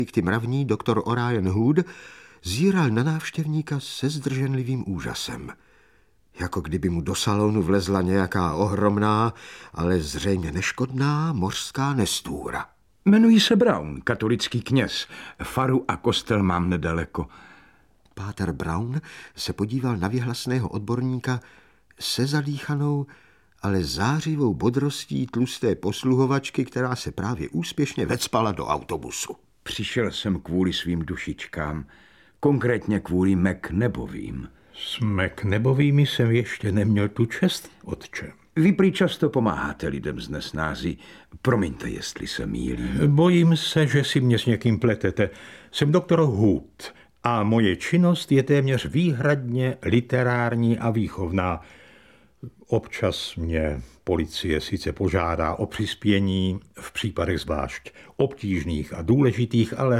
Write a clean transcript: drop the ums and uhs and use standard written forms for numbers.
Ty mravní doktor Orion Hood zíral na návštěvníka se zdrženlivým úžasem. Jako kdyby mu do salonu vlezla nějaká ohromná, ale zřejmě neškodná mořská nestůra. Jmenuji se Brown, katolický kněz. Faru a kostel mám nedaleko. Páter Brown se podíval na věhlasného odborníka se zadýchanou, ale zářivou bodrostí tlusté posluhovačky, která se právě úspěšně vecpala do autobusu. Přišel jsem kvůli svým dušičkám, konkrétně kvůli McNabovým. S McNabovými jsem ještě neměl tu čest, otče. Vy prý často pomáháte lidem z nesnází. Promiňte, jestli se mýlím. Bojím se, že si mě s někým pletete. Jsem doktor Hood a moje činnost je téměř výhradně literární a výchovná. Občas mě policie sice požádá o přispění, v případech zvlášť obtížných a důležitých, ale